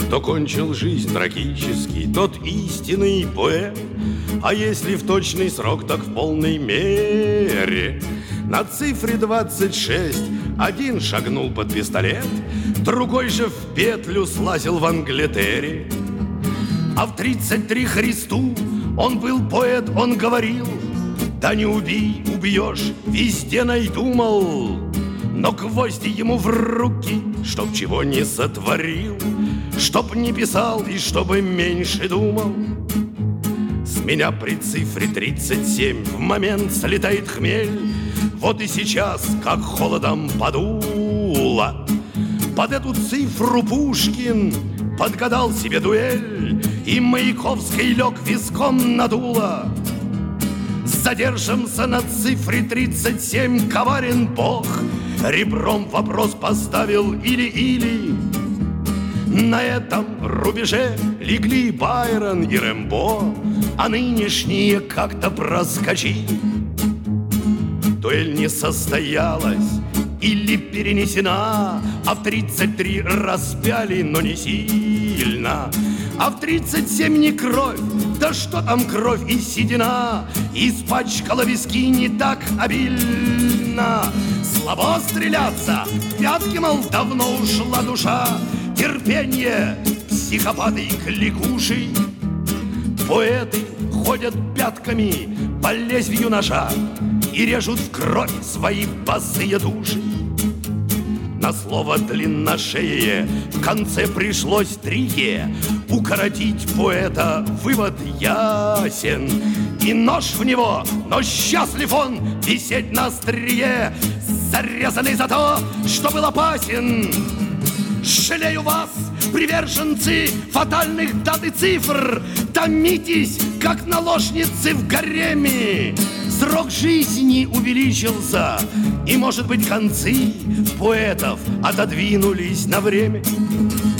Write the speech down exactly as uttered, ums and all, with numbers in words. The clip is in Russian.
Кто кончил жизнь трагически, тот истинный поэт. А если в точный срок, так в полной мере. На цифре двадцать шесть один шагнул под пистолет, другой же в петлю слазил в Англитере. А в тридцать три Христу он был поэт, он говорил: да не убей, убьешь, везде найду, мол. Но гвозди ему в руки, чтоб чего не сотворил, чтоб не писал и чтобы меньше думал. С меня при цифре тридцать семь в момент слетает хмель. Вот и сейчас, как холодом подуло, под эту цифру Пушкин подгадал себе дуэль, и Маяковский лег виском надуло. Задержимся на цифре тридцать семь, коварен Бог. Ребром вопрос поставил или-или. На этом рубеже легли Байрон и Рэмбо, а нынешние как-то проскочили. Дуэль не состоялась или перенесена, а в тридцать три распяли, но не сильно. А в тридцать семь не кровь, да что там кровь и седина, испачкала виски не так обильно. Слабо стреляться, в пятки, мол, давно ушла душа. Терпенье, психопаты кликуши. Поэты ходят пятками по лезвию ножа и режут в кровь свои босые души. На слово длинношее в конце пришлось трике укоротить поэта, вывод ясен. И нож в него, но счастлив он висеть на острие, зарезанный за то, что был опасен. Жалею вас, приверженцы фатальных дат и цифр, томитесь, как наложницы в гареме. Срок жизни увеличился, и, может быть, концы поэтов отодвинулись на время.